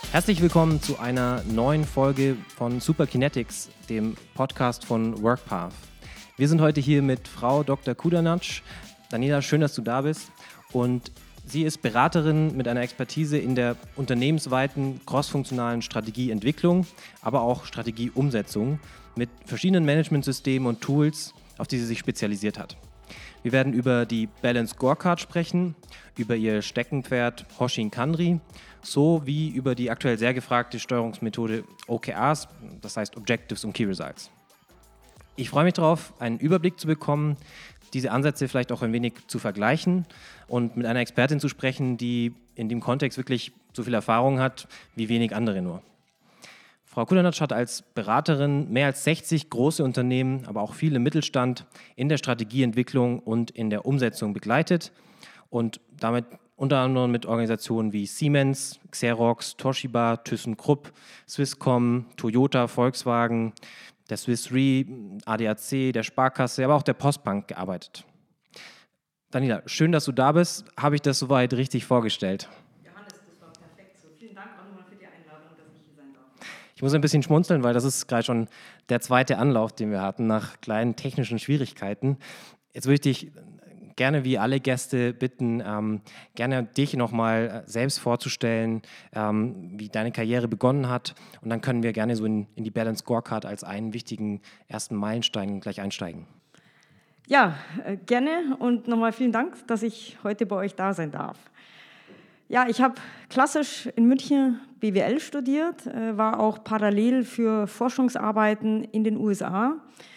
Herzlich willkommen zu einer neuen Folge von Superkinetics, dem Podcast von WorkPath. Wir sind heute hier mit Frau Dr. Kudanac. Daniela, schön, dass du da bist. Und sie ist Beraterin mit einer Expertise in der unternehmensweiten crossfunktionalen Strategieentwicklung, aber auch Strategieumsetzung mit verschiedenen Managementsystemen und Tools, auf die sie sich spezialisiert hat. Wir werden über die Balanced Scorecard sprechen, über ihr Steckenpferd Hoshin Kanri, sowie über die aktuell sehr gefragte Steuerungsmethode OKRs, das heißt Objectives und Key Results. Ich freue mich darauf, einen Überblick zu bekommen, diese Ansätze vielleicht auch ein wenig zu vergleichen und mit einer Expertin zu sprechen, die in dem Kontext wirklich so viel Erfahrung hat wie wenig andere nur. Frau Kudanac hat als Beraterin mehr als 60 große Unternehmen, aber auch viele im Mittelstand in der Strategieentwicklung und in der Umsetzung begleitet und damit unter anderem mit Organisationen wie Siemens, Xerox, Toshiba, ThyssenKrupp, Swisscom, Toyota, Volkswagen, der Swiss Re, ADAC, der Sparkasse, aber auch der Postbank gearbeitet. Daniela, schön, dass du da bist. Habe ich das soweit richtig vorgestellt? Johannes, das war perfekt so. Vielen Dank auch nochmal für die Einladung, dass ich hier sein darf. Ich muss ein bisschen schmunzeln, weil das ist gerade schon der zweite Anlauf, den wir hatten, nach kleinen technischen Schwierigkeiten. Jetzt würde ich dich gerne wie alle Gäste bitten, gerne dich nochmal selbst vorzustellen, wie deine Karriere begonnen hat. Und dann können wir gerne so in die Balanced Scorecard als einen wichtigen ersten Meilenstein gleich einsteigen. Ja, gerne und nochmal vielen Dank, dass ich heute bei euch da sein darf. Ja, ich habe klassisch in München BWL studiert, war auch parallel für Forschungsarbeiten in den USA.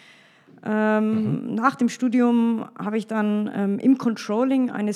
Nach dem Studium habe ich dann im Controlling eines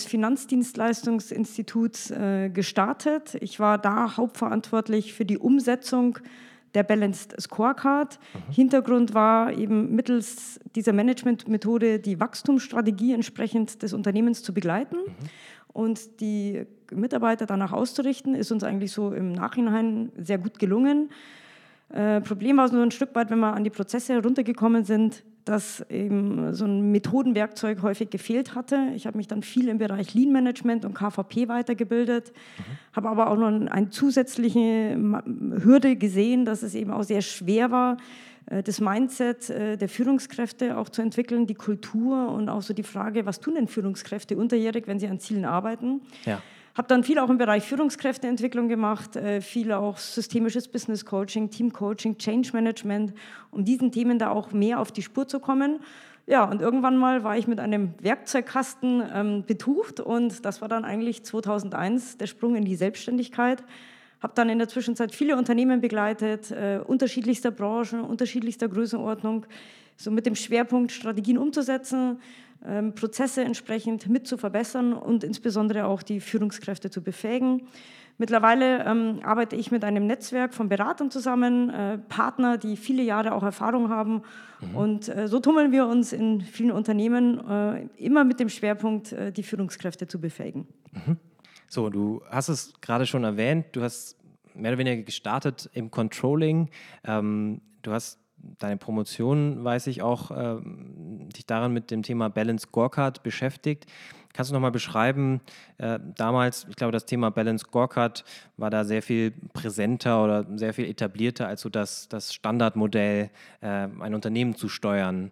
Finanzdienstleistungsinstituts gestartet. Ich war da hauptverantwortlich für die Umsetzung der Balanced Scorecard. Hintergrund war eben mittels dieser Managementmethode die Wachstumsstrategie entsprechend des Unternehmens zu begleiten und die Mitarbeiter danach auszurichten, ist uns eigentlich so im Nachhinein sehr gut gelungen. Problem war so ein Stück weit, wenn wir an die Prozesse heruntergekommen sind, dass eben so ein Methodenwerkzeug häufig gefehlt hatte. Ich habe mich dann viel im Bereich Lean Management und KVP weitergebildet, habe aber auch noch eine zusätzliche Hürde gesehen, dass es eben auch sehr schwer war, das Mindset der Führungskräfte auch zu entwickeln, die Kultur und auch so die Frage, was tun denn Führungskräfte unterjährig, wenn sie an Zielen arbeiten. Ja. Habe dann viel auch im Bereich Führungskräfteentwicklung gemacht, viel auch systemisches Business Coaching, Team Coaching, Change Management, um diesen Themen da auch mehr auf die Spur zu kommen. Ja, und irgendwann mal war ich mit einem Werkzeugkasten betucht und das war dann eigentlich 2001 der Sprung in die Selbstständigkeit. Habe dann in der Zwischenzeit viele Unternehmen begleitet, unterschiedlichster Branchen, unterschiedlichster Größenordnung, so mit dem Schwerpunkt Strategien umzusetzen, Prozesse entsprechend mit zu verbessern und insbesondere auch die Führungskräfte zu befähigen. Mittlerweile arbeite ich mit einem Netzwerk von Beratern zusammen, Partner, die viele Jahre auch Erfahrung haben. Und so tummeln wir uns in vielen Unternehmen immer mit dem Schwerpunkt, die Führungskräfte zu befähigen. So, du hast es gerade schon erwähnt, du hast mehr oder weniger gestartet im Controlling. Du hast deine Promotion, weiß ich auch, dich daran mit dem Thema Balanced Scorecard beschäftigt. Kannst du nochmal beschreiben, damals, ich glaube, das Thema Balanced Scorecard war da sehr viel präsenter oder sehr viel etablierter als so das Standardmodell, ein Unternehmen zu steuern.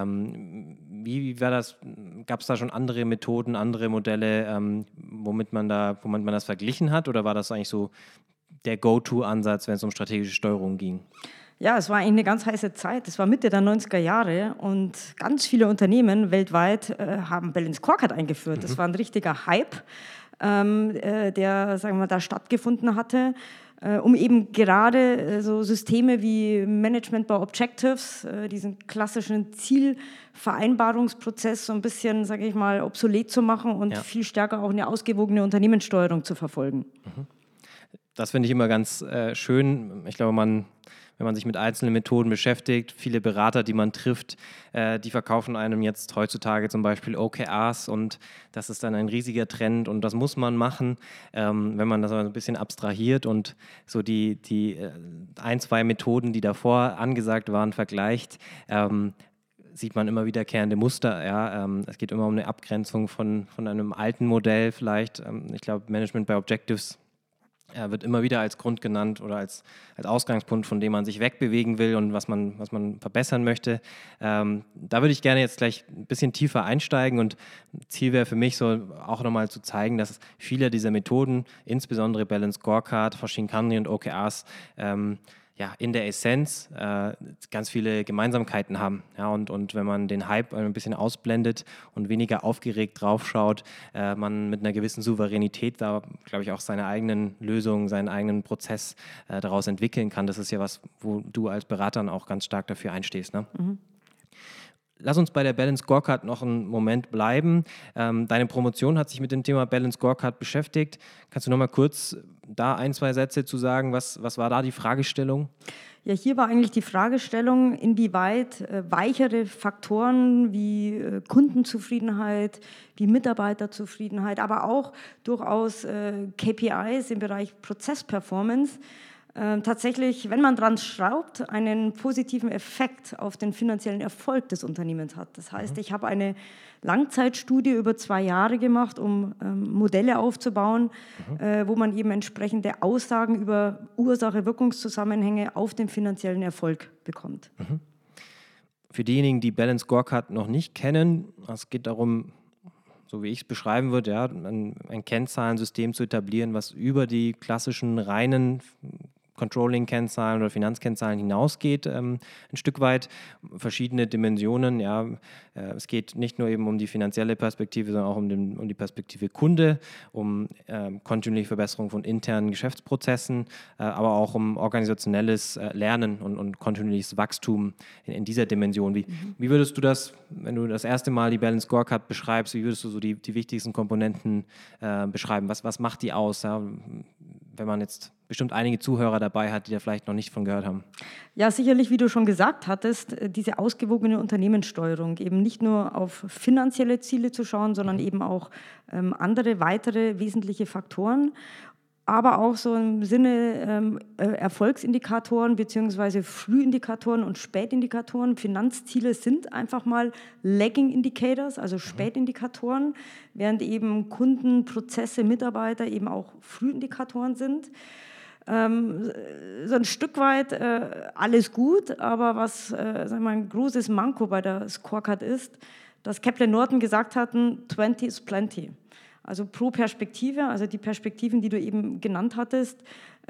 Wie war das? Gab es da schon andere Methoden, andere Modelle, womit man das verglichen hat? Oder war das eigentlich so der Go-To-Ansatz, wenn es um strategische Steuerung ging? Ja, es war eigentlich eine ganz heiße Zeit. Es war Mitte der 90er Jahre und ganz viele Unternehmen weltweit haben Balanced Scorecard eingeführt. Das war ein richtiger Hype, der, sagen wir, da stattgefunden hatte, um eben gerade so Systeme wie Management by Objectives, diesen klassischen Zielvereinbarungsprozess so ein bisschen, sage ich mal, obsolet zu machen und viel stärker auch eine ausgewogene Unternehmenssteuerung zu verfolgen. Das finde ich immer ganz schön. Ich glaube, wenn man sich mit einzelnen Methoden beschäftigt, viele Berater, die man trifft, die verkaufen einem jetzt heutzutage zum Beispiel OKRs und das ist dann ein riesiger Trend und das muss man machen, wenn man das aber ein bisschen abstrahiert und so die ein, zwei Methoden, die davor angesagt waren, vergleicht, sieht man immer wiederkehrende Muster. Ja? Es geht immer um eine Abgrenzung von einem alten Modell vielleicht. Ich glaube, Management by Objectives Er wird immer wieder als Grund genannt oder als Ausgangspunkt, von dem man sich wegbewegen will und was man verbessern möchte. Da würde ich gerne jetzt gleich ein bisschen tiefer einsteigen und Ziel wäre für mich so auch nochmal zu zeigen, dass viele dieser Methoden, insbesondere Balanced Scorecard, Hoshin-Kanri und OKRs, in der Essenz ganz viele Gemeinsamkeiten haben. Ja, und wenn man den Hype ein bisschen ausblendet und weniger aufgeregt draufschaut, man mit einer gewissen Souveränität da, glaube ich, auch seine eigenen Lösungen, seinen eigenen Prozess daraus entwickeln kann. Das ist ja was, wo du als Berater auch ganz stark dafür einstehst, ne? Mhm. Lass uns bei der Balanced Scorecard noch einen Moment bleiben. Deine Promotion hat sich mit dem Thema Balanced Scorecard beschäftigt. Kannst du noch mal kurz da 1-2 Sätze zu sagen? Was war da die Fragestellung? Ja, hier war eigentlich die Fragestellung, inwieweit weichere Faktoren wie Kundenzufriedenheit, wie Mitarbeiterzufriedenheit, aber auch durchaus KPIs im Bereich Prozessperformance tatsächlich, wenn man dran schraubt, einen positiven Effekt auf den finanziellen Erfolg des Unternehmens hat. Das heißt, ich habe eine Langzeitstudie über 2 Jahre gemacht, um Modelle aufzubauen, wo man eben entsprechende Aussagen über Ursache-Wirkungszusammenhänge auf den finanziellen Erfolg bekommt. Für diejenigen, die Balanced Scorecard noch nicht kennen, es geht darum, so wie ich es beschreiben würde, ja, ein Kennzahlensystem zu etablieren, was über die klassischen reinen Controlling-Kennzahlen oder Finanzkennzahlen hinausgeht, ein Stück weit. Verschiedene Dimensionen, ja. Es geht nicht nur eben um die finanzielle Perspektive, sondern auch um die Perspektive Kunde, um kontinuierliche Verbesserung von internen Geschäftsprozessen, aber auch um organisationelles Lernen und kontinuierliches Wachstum in dieser Dimension. Wie würdest du das, wenn du das erste Mal die Balanced Scorecard beschreibst, wie würdest du so die wichtigsten Komponenten beschreiben? Was macht die aus, ja? Wenn man jetzt bestimmt einige Zuhörer dabei hat, die da vielleicht noch nicht von gehört haben? Ja, sicherlich, wie du schon gesagt hattest, diese ausgewogene Unternehmenssteuerung, eben nicht nur auf finanzielle Ziele zu schauen, sondern eben auch andere, weitere wesentliche Faktoren, aber auch so im Sinne Erfolgsindikatoren bzw. Frühindikatoren und Spätindikatoren. Finanzziele sind einfach mal Lagging Indicators, also Spätindikatoren, während eben Kunden, Prozesse, Mitarbeiter eben auch Frühindikatoren sind. So ein Stück weit alles gut, aber was sagen wir mal, ein großes Manko bei der Scorecard ist, dass Kaplan-Norton gesagt hatten, 20 is plenty. Also pro Perspektive, also die Perspektiven, die du eben genannt hattest,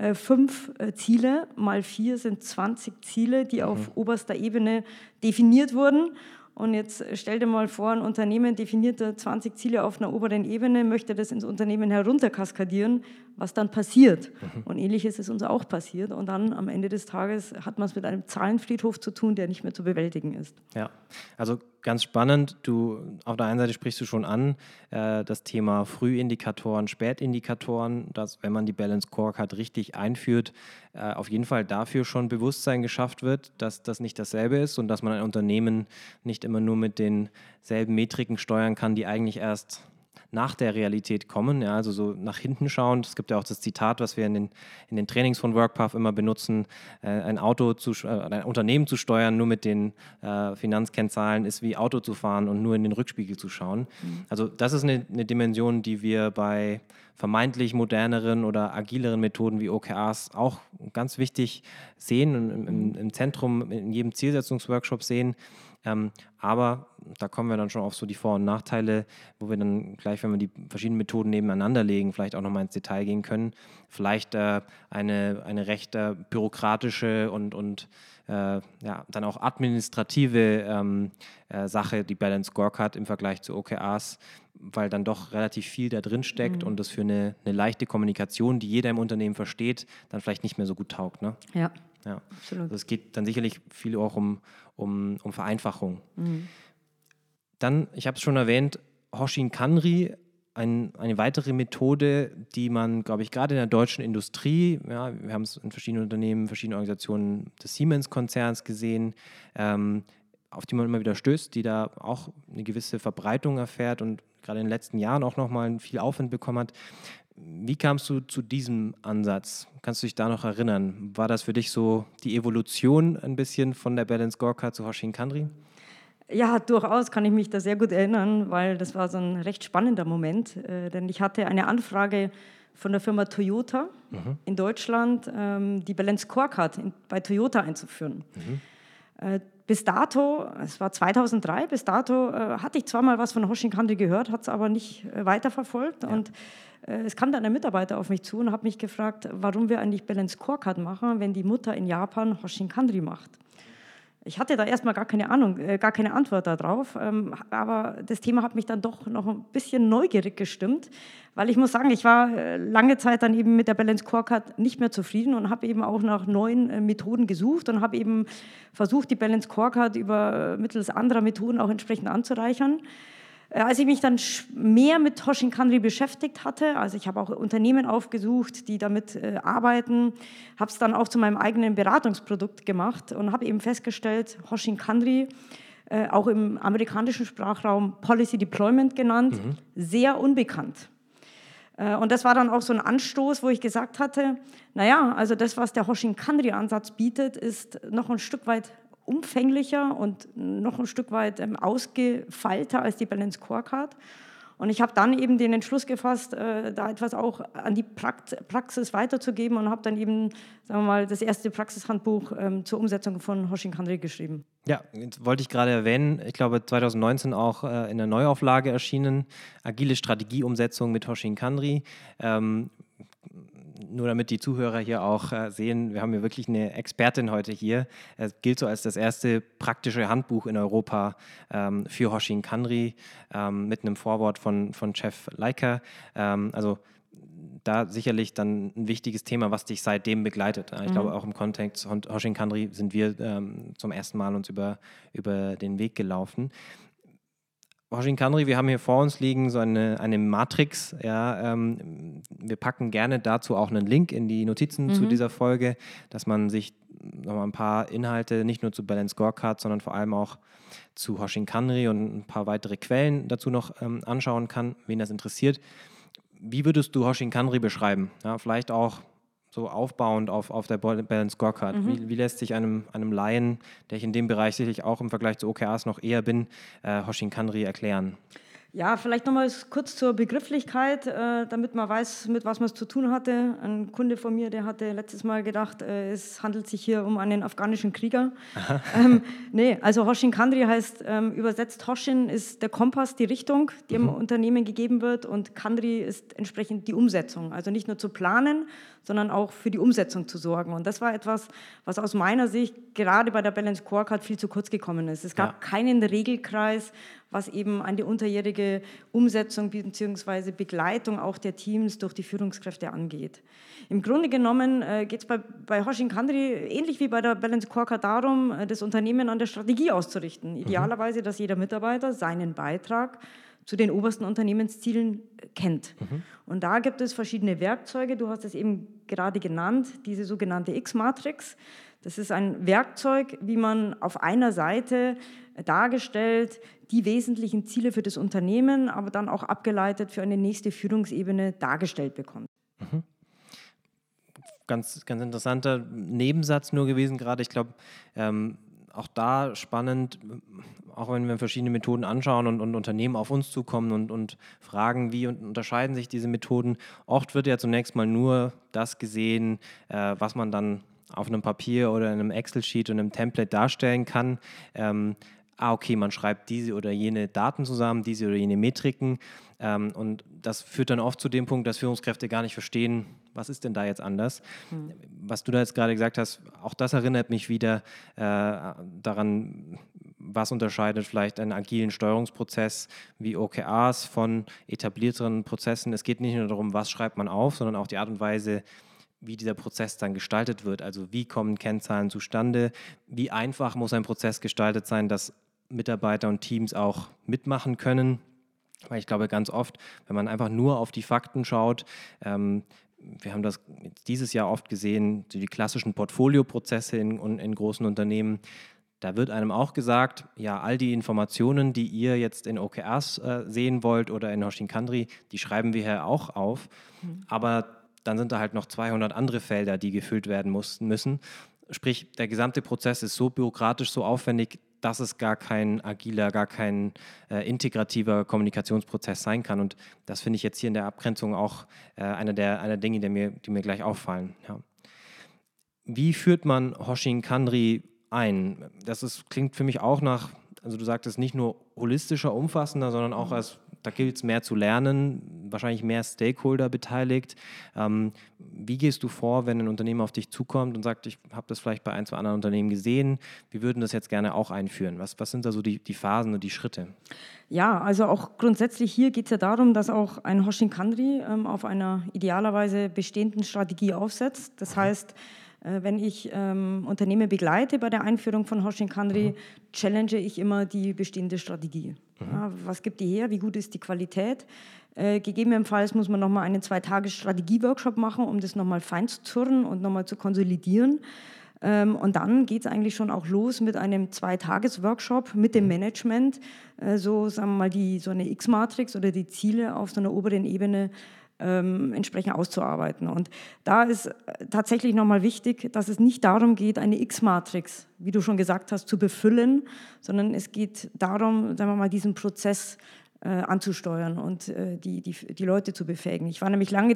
5 Ziele mal 4 sind 20 Ziele, die auf oberster Ebene definiert wurden. Und jetzt stell dir mal vor, ein Unternehmen definiert 20 Ziele auf einer oberen Ebene, möchte das ins Unternehmen herunterkaskadieren, was dann passiert. Und Ähnliches ist uns auch passiert. Und dann am Ende des Tages hat man es mit einem Zahlenfriedhof zu tun, der nicht mehr zu bewältigen ist. Ja, also ganz spannend. Du, auf der einen Seite sprichst du schon an, das Thema Frühindikatoren, Spätindikatoren, dass, wenn man die Balanced Scorecard richtig einführt, auf jeden Fall dafür schon Bewusstsein geschafft wird, dass das nicht dasselbe ist und dass man ein Unternehmen nicht immer nur mit denselben Metriken steuern kann, die eigentlich erst nach der Realität kommen, ja, also so nach hinten schauend. Es gibt ja auch das Zitat, was wir in den Trainings von WorkPath immer benutzen, ein Unternehmen zu steuern, nur mit den Finanzkennzahlen ist wie Auto zu fahren und nur in den Rückspiegel zu schauen. Also das ist eine Dimension, die wir bei vermeintlich moderneren oder agileren Methoden wie OKRs auch ganz wichtig sehen und im Zentrum in jedem Zielsetzungsworkshop sehen. Aber da kommen wir dann schon auf so die Vor- und Nachteile, wo wir dann gleich, wenn wir die verschiedenen Methoden nebeneinander legen, vielleicht auch nochmal ins Detail gehen können. Vielleicht eine recht bürokratische und dann auch administrative Sache, die Balanced Scorecard im Vergleich zu OKRs, weil dann doch relativ viel da drin steckt und das für eine leichte Kommunikation, die jeder im Unternehmen versteht, dann vielleicht nicht mehr so gut taugt. Ne? Ja, absolut. Also es geht dann sicherlich viel auch um Vereinfachung. Dann, ich habe es schon erwähnt, Hoshin-Kanri, eine weitere Methode, die man, glaube ich, gerade in der deutschen Industrie, ja, wir haben es in verschiedenen Unternehmen, verschiedenen Organisationen des Siemens-Konzerns gesehen, auf die man immer wieder stößt, die da auch eine gewisse Verbreitung erfährt und gerade in den letzten Jahren auch nochmal viel Aufwind bekommen hat. Wie kamst du zu diesem Ansatz? Kannst du dich da noch erinnern? War das für dich so die Evolution ein bisschen von der Balanced Scorecard zu Hoshin-Kanri? Ja, durchaus kann ich mich da sehr gut erinnern, weil das war so ein recht spannender Moment, denn ich hatte eine Anfrage von der Firma Toyota in Deutschland, die Balance Scorecard bei Toyota einzuführen. Bis dato, es war 2003, bis dato hatte ich zwar mal was von Hoshin Kanri gehört, hat es aber nicht weiterverfolgt. Ja. Und es kam dann ein Mitarbeiter auf mich zu und hat mich gefragt, warum wir eigentlich Balance Scorecard machen, wenn die Mutter in Japan Hoshin Kanri macht. Ich hatte da erstmal gar keine Ahnung, gar keine Antwort darauf, aber das Thema hat mich dann doch noch ein bisschen neugierig gestimmt, weil ich muss sagen, ich war lange Zeit dann eben mit der Balance Scorecard nicht mehr zufrieden und habe eben auch nach neuen Methoden gesucht und habe eben versucht, die Balance Scorecard mittels anderer Methoden auch entsprechend anzureichern. Als ich mich dann mehr mit Hoshin Kanri beschäftigt hatte, also ich habe auch Unternehmen aufgesucht, die damit arbeiten, habe es dann auch zu meinem eigenen Beratungsprodukt gemacht und habe eben festgestellt, Hoshin Kanri, auch im amerikanischen Sprachraum Policy Deployment genannt, sehr unbekannt. Und das war dann auch so ein Anstoß, wo ich gesagt hatte, naja, also das, was der Hoshin Kanri-Ansatz bietet, ist noch ein Stück weit umfänglicher und noch ein Stück weit ausgefeilter als die Balance Scorecard. Und ich habe dann eben den Entschluss gefasst, da etwas auch an die Praxis weiterzugeben und habe dann eben, sagen wir mal, das erste Praxishandbuch zur Umsetzung von Hoshin Kanri geschrieben. Ja, jetzt wollte ich gerade erwähnen, ich glaube 2019 auch in der Neuauflage erschienen, agile Strategieumsetzung mit Hoshin Kanri. Nur damit die Zuhörer hier auch sehen, wir haben hier wirklich eine Expertin heute hier. Es gilt so als das erste praktische Handbuch in Europa für Hoshin Kanri mit einem Vorwort von Jeff Leiker. Also da sicherlich dann ein wichtiges Thema, was dich seitdem begleitet. Ich glaube, auch im Kontext von Hoshin Kanri sind wir zum ersten Mal uns über den Weg gelaufen. Hoshin Kanri, wir haben hier vor uns liegen so eine Matrix. Ja, wir packen gerne dazu auch einen Link in die Notizen zu dieser Folge, dass man sich nochmal ein paar Inhalte, nicht nur zu Balance Scorecard, sondern vor allem auch zu Hoshin Kanri und ein paar weitere Quellen dazu noch anschauen kann, wen das interessiert. Wie würdest du Hoshin Kanri beschreiben? Ja, vielleicht auch so aufbauend auf der Balance Scorecard. Wie lässt sich einem Laien, der ich in dem Bereich sicherlich auch im Vergleich zu OKRs noch eher bin, Hoshin Kanri erklären? Ja, vielleicht nochmal kurz zur Begrifflichkeit, damit man weiß, mit was man es zu tun hatte. Ein Kunde von mir, der hatte letztes Mal gedacht, es handelt sich hier um einen afghanischen Krieger. Nee, also Hoshin Kanri heißt, übersetzt Hoshin ist der Kompass, die Richtung, die im Unternehmen gegeben wird, und Kanri ist entsprechend die Umsetzung. Also nicht nur zu planen, sondern auch für die Umsetzung zu sorgen. Und das war etwas, was aus meiner Sicht gerade bei der Balance Scorecard viel zu kurz gekommen ist. Es gab keinen Regelkreis, was eben eine unterjährige Umsetzung bzw. Begleitung auch der Teams durch die Führungskräfte angeht. Im Grunde genommen geht es bei Hoshin Kanri ähnlich wie bei der Balance Scorecard darum, das Unternehmen an der Strategie auszurichten. Idealerweise, dass jeder Mitarbeiter seinen Beitrag zu den obersten Unternehmenszielen kennt. Und da gibt es verschiedene Werkzeuge. Du hast es eben gerade genannt, diese sogenannte X-Matrix. Das ist ein Werkzeug, wie man auf einer Seite dargestellt die wesentlichen Ziele für das Unternehmen, aber dann auch abgeleitet für eine nächste Führungsebene dargestellt bekommt. Ganz, ganz interessanter Nebensatz nur gewesen gerade. Ich glaube, auch da spannend, auch wenn wir verschiedene Methoden anschauen und Unternehmen auf uns zukommen und fragen, wie unterscheiden sich diese Methoden. Oft wird ja zunächst mal nur das gesehen, was man dann auf einem Papier oder in einem Excel-Sheet und einem Template darstellen kann. Okay, man schreibt diese oder jene Daten zusammen, diese oder jene Metriken, und das führt dann oft zu dem Punkt, dass Führungskräfte gar nicht verstehen, was ist denn da jetzt anders. Was du da jetzt gerade gesagt hast, auch das erinnert mich wieder daran, was unterscheidet vielleicht einen agilen Steuerungsprozess wie OKRs von etablierteren Prozessen. Es geht nicht nur darum, was schreibt man auf, sondern auch die Art und Weise, wie dieser Prozess dann gestaltet wird. Also wie kommen Kennzahlen zustande, wie einfach muss ein Prozess gestaltet sein, dass Mitarbeiter und Teams auch mitmachen können. Weil ich glaube, ganz oft, wenn man einfach nur auf die Fakten schaut, wir haben das dieses Jahr oft gesehen, die klassischen Portfolioprozesse in großen Unternehmen, da wird einem auch gesagt, ja, all die Informationen, die ihr jetzt in OKRs sehen wollt oder in Hoshin Kanri, die schreiben wir hier auch auf, aber dann sind da halt noch 200 andere Felder, die gefüllt werden müssen. Sprich, der gesamte Prozess ist so bürokratisch, so aufwendig, dass es gar kein agiler, gar kein integrativer Kommunikationsprozess sein kann. Und das finde ich jetzt hier in der Abgrenzung auch einer der Dinge, die mir gleich auffallen. Ja. Wie führt man Hoshin Kanri ein? Klingt für mich auch nach, also du sagtest nicht nur holistischer, umfassender, sondern auch da gilt es mehr zu lernen, wahrscheinlich mehr Stakeholder beteiligt. Wie gehst du vor, wenn ein Unternehmen auf dich zukommt und sagt, ich habe das vielleicht bei ein, zwei anderen Unternehmen gesehen, wir würden das jetzt gerne auch einführen? Was sind da so die Phasen und die Schritte? Ja, also auch grundsätzlich hier geht es ja darum, dass auch ein Hoshin Kanri auf einer idealerweise bestehenden Strategie aufsetzt. Das heißt, wenn ich Unternehmen begleite bei der Einführung von Hoshin Kanri, challenge ich immer die bestehende Strategie. Ja, was gibt die her? Wie gut ist die Qualität? Gegebenenfalls muss man nochmal einen 2-Tages-Strategie-Workshop machen, um das nochmal fein zu zurren und nochmal zu konsolidieren. Und dann geht es eigentlich schon auch los mit einem 2-Tages-Workshop mit dem Management, so sagen wir mal so eine X-Matrix oder die Ziele auf so einer oberen Ebene entsprechend auszuarbeiten. Und da ist tatsächlich nochmal wichtig, dass es nicht darum geht, eine X-Matrix, wie du schon gesagt hast, zu befüllen, sondern es geht darum, sagen wir mal, diesen Prozess anzusteuern und die Leute zu befähigen. Ich war nämlich lange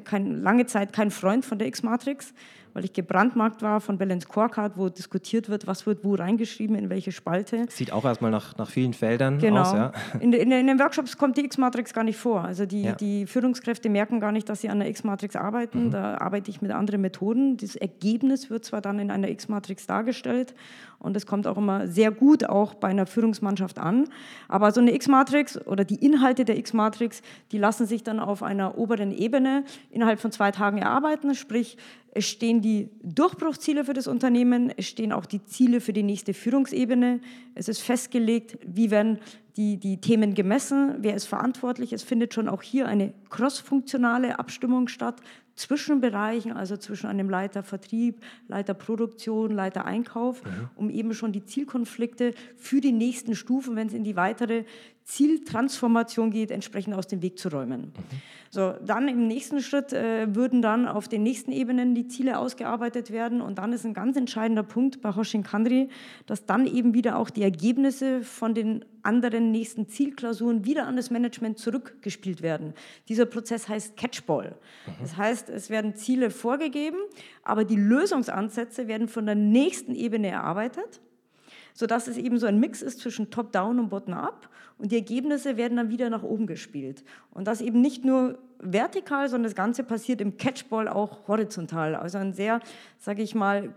Zeit kein Freund von der X-Matrix, weil ich gebrandmarkt war von Balance Scorecard, wo diskutiert wird, was wird wo reingeschrieben, in welche Spalte. Sieht auch erstmal nach vielen Feldern genau. aus. Ja. In den Workshops kommt die X-Matrix gar nicht vor. Also die Führungskräfte merken gar nicht, dass sie an der X-Matrix arbeiten. Da arbeite ich mit anderen Methoden. Das Ergebnis wird zwar dann in einer X-Matrix dargestellt und es kommt auch immer sehr gut auch bei einer Führungsmannschaft an. Aber so eine X-Matrix oder die Inhalte der X-Matrix, die lassen sich dann auf einer oberen Ebene innerhalb von 2 Tagen erarbeiten. Sprich, es stehen die Durchbruchsziele für das Unternehmen, es stehen auch die Ziele für die nächste Führungsebene. Es ist festgelegt, wie werden die Themen gemessen, wer ist verantwortlich. Es findet schon auch hier eine crossfunktionale Abstimmung statt zwischen Bereichen, also zwischen einem Leiter Vertrieb, Leiter Produktion, Leiter Einkauf, um eben schon die Zielkonflikte für die nächsten Stufen, wenn es in die weitere Zieltransformation geht, entsprechend aus dem Weg zu räumen. So, dann im nächsten Schritt würden dann auf den nächsten Ebenen die Ziele ausgearbeitet werden und dann ist ein ganz entscheidender Punkt bei Hoshin Kanri, dass dann eben wieder auch die Ergebnisse von den anderen nächsten Zielklausuren wieder an das Management zurückgespielt werden. Dieser Prozess heißt Catchball. Das heißt, es werden Ziele vorgegeben, aber die Lösungsansätze werden von der nächsten Ebene erarbeitet, sodass es eben so ein Mix ist zwischen Top-Down und Bottom-up und die Ergebnisse werden dann wieder nach oben gespielt. Und das eben nicht nur vertikal, sondern das Ganze passiert im Catchball auch horizontal. Also ein sehr, sage ich mal,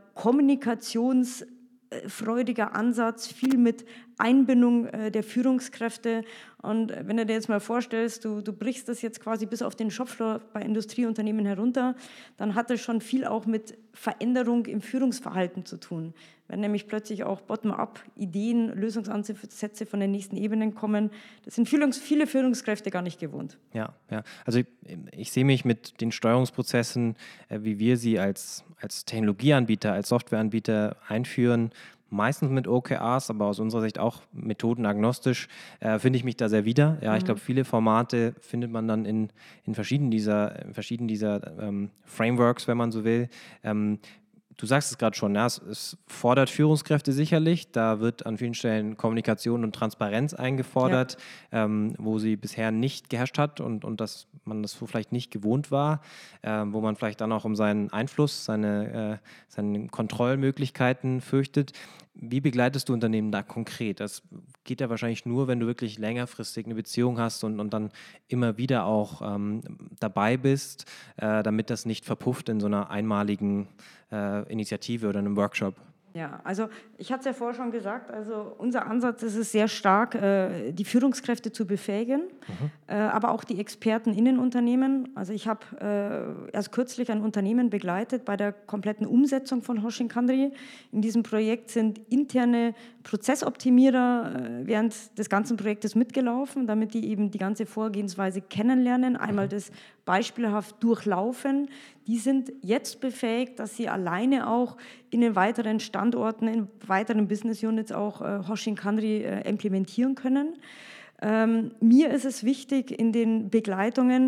kommunikationsfreudiger Ansatz, viel mit Einbindung der Führungskräfte. Und wenn du dir jetzt mal vorstellst, du brichst das jetzt quasi bis auf den Shopfloor bei Industrieunternehmen herunter, dann hat das schon viel auch mit Veränderung im Führungsverhalten zu tun. Wenn nämlich plötzlich auch bottom-up Ideen, Lösungsansätze von den nächsten Ebenen kommen, das sind viele Führungskräfte gar nicht gewohnt. Ja. Also ich sehe mich mit den Steuerungsprozessen, wie wir sie als Technologieanbieter, als Softwareanbieter einführen, meistens mit OKRs, aber aus unserer Sicht auch methodenagnostisch, finde ich mich da sehr wieder. Ja, ich glaube, viele Formate findet man dann in verschiedenen dieser Frameworks, wenn man so will. Du sagst es gerade schon, ja, es fordert Führungskräfte sicherlich. Da wird an vielen Stellen Kommunikation und Transparenz eingefordert, wo sie bisher nicht geherrscht hat und dass man das so vielleicht nicht gewohnt war, wo man vielleicht dann auch um seinen Einfluss, seine Kontrollmöglichkeiten fürchtet. Wie begleitest du Unternehmen da konkret? Das geht ja wahrscheinlich nur, wenn du wirklich längerfristig eine Beziehung hast und dann immer wieder auch dabei bist, damit das nicht verpufft in so einer einmaligen Initiative oder einem Workshop. Ja, also ich hatte es ja vorher schon gesagt, also unser Ansatz ist es sehr stark, die Führungskräfte zu befähigen, aber auch die Experten in den Unternehmen. Also ich habe erst kürzlich ein Unternehmen begleitet bei der kompletten Umsetzung von Hoshin Kanri. In diesem Projekt sind interne Prozessoptimierer während des ganzen Projektes mitgelaufen, damit die eben die ganze Vorgehensweise kennenlernen, einmal das beispielhaft durchlaufen. Die sind jetzt befähigt, dass sie alleine auch in den weiteren Standorten, in weiteren Business Units auch Hoshin Kanri implementieren können. Mir ist es wichtig, in den Begleitungen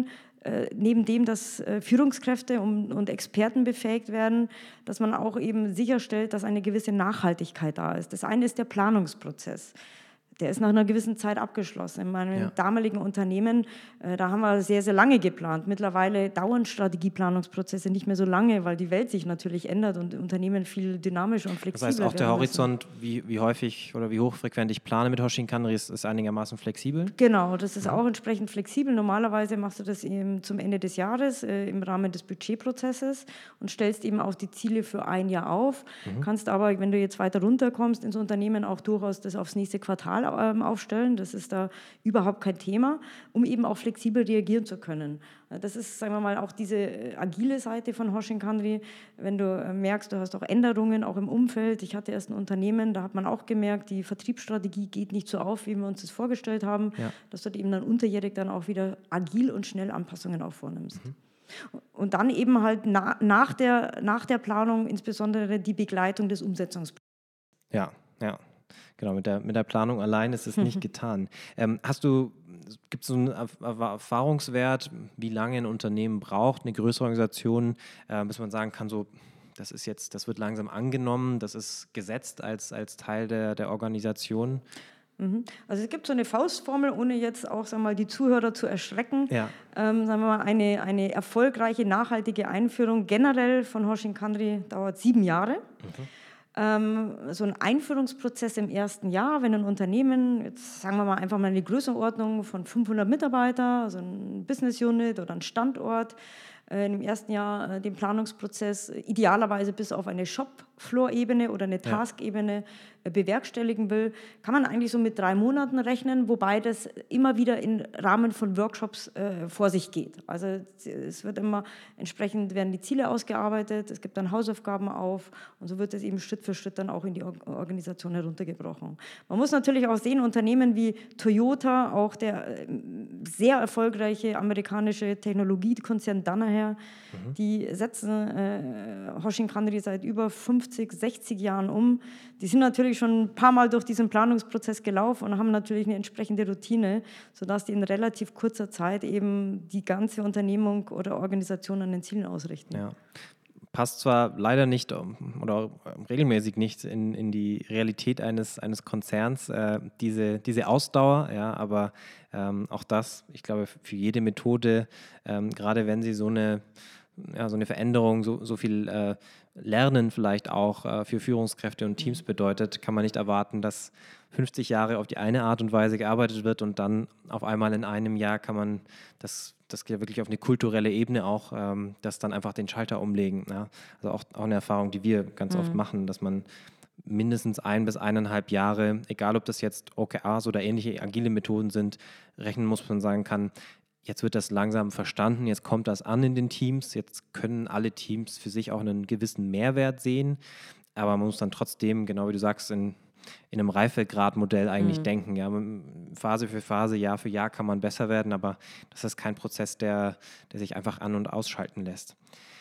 neben dem, dass Führungskräfte und Experten befähigt werden, dass man auch eben sicherstellt, dass eine gewisse Nachhaltigkeit da ist. Das eine ist der Planungsprozess. Der ist nach einer gewissen Zeit abgeschlossen. In meinem damaligen Unternehmen, da haben wir sehr, sehr lange geplant. Mittlerweile dauern Strategieplanungsprozesse nicht mehr so lange, weil die Welt sich natürlich ändert und Unternehmen viel dynamischer und flexibler werden. Das heißt, auch der Horizont, wie häufig oder wie hochfrequent ich plane mit Hoshin Kanri, ist einigermaßen flexibel? Genau, das ist auch entsprechend flexibel. Normalerweise machst du das eben zum Ende des Jahres im Rahmen des Budgetprozesses und stellst eben auch die Ziele für ein Jahr auf. Kannst aber, wenn du jetzt weiter runterkommst, ins Unternehmen auch durchaus das aufs nächste Quartal aufstellen. Das ist da überhaupt kein Thema, um eben auch flexibel reagieren zu können. Das ist, sagen wir mal, auch diese agile Seite von Hoshin Kanri. Wenn du merkst, du hast auch Änderungen, auch im Umfeld. Ich hatte erst ein Unternehmen, da hat man auch gemerkt, die Vertriebsstrategie geht nicht so auf, wie wir uns das vorgestellt haben, dass du eben dann unterjährig dann auch wieder agil und schnell Anpassungen auch vornimmst. Und dann eben halt nach der Planung insbesondere die Begleitung des Umsetzungsprozesses. Ja. Genau, mit der Planung allein ist es nicht getan. Gibt es so einen Erfahrungswert, wie lange ein Unternehmen braucht, eine größere Organisation, bis man sagen kann, so, das wird langsam angenommen, das ist gesetzt als Teil der Organisation? Also es gibt so eine Faustformel, ohne jetzt auch, sagen wir mal, die Zuhörer zu erschrecken. Sagen wir mal, eine erfolgreiche, nachhaltige Einführung generell von Hoshin Kanri dauert 7 Jahre. So ein Einführungsprozess im ersten Jahr, wenn ein Unternehmen, jetzt sagen wir mal einfach mal eine Größenordnung von 500 Mitarbeiter, also ein Business Unit oder ein Standort, im ersten Jahr den Planungsprozess idealerweise bis auf eine Shop-Floor-Ebene oder eine Task-Ebene bewerkstelligen will, kann man eigentlich so mit 3 Monaten rechnen, wobei das immer wieder im Rahmen von Workshops vor sich geht. Also es wird immer entsprechend, werden die Ziele ausgearbeitet, es gibt dann Hausaufgaben auf und so wird es eben Schritt für Schritt dann auch in die Organisation heruntergebrochen. Man muss natürlich auch sehen, Unternehmen wie Toyota, auch der sehr erfolgreiche amerikanische Technologiekonzern Danaher, die setzen Hoshin Kanri seit über 50, 60 Jahren um. Die sind natürlich schon ein paar Mal durch diesen Planungsprozess gelaufen und haben natürlich eine entsprechende Routine, sodass die in relativ kurzer Zeit eben die ganze Unternehmung oder Organisation an den Zielen ausrichten. Ja. Passt zwar leider nicht oder regelmäßig nicht in die Realität eines Konzerns, diese Ausdauer, aber auch das, ich glaube, für jede Methode, gerade wenn sie so eine Veränderung, so viel Lernen vielleicht auch für Führungskräfte und Teams bedeutet, kann man nicht erwarten, dass 50 Jahre auf die eine Art und Weise gearbeitet wird und dann auf einmal in einem Jahr kann man das geht wirklich auf eine kulturelle Ebene auch, das dann einfach den Schalter umlegen. Ja? Also auch eine Erfahrung, die wir ganz oft machen, dass man mindestens 1 bis 1,5 Jahre, egal ob das jetzt OKRs oder ähnliche agile Methoden sind, rechnen muss, man sagen kann, jetzt wird das langsam verstanden, jetzt kommt das an in den Teams, jetzt können alle Teams für sich auch einen gewissen Mehrwert sehen, aber man muss dann trotzdem, genau wie du sagst, in einem Reifegradmodell eigentlich denken. Ja? Phase für Phase, Jahr für Jahr kann man besser werden, aber das ist kein Prozess, der sich einfach an- und ausschalten lässt.